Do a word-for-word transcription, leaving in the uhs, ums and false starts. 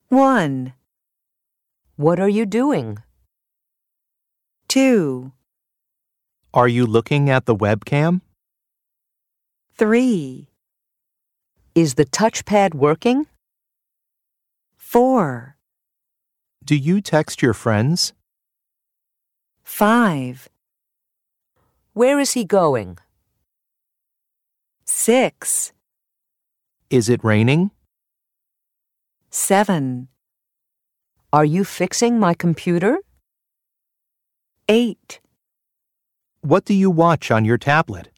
One, What are you doing? two, Are you looking at the webcam? three, Is the touchpad working? four, Do you text your friends? five, Where is he going? six, Is it raining? seven, Are you fixing my computer? eight. What do you watch on your tablet?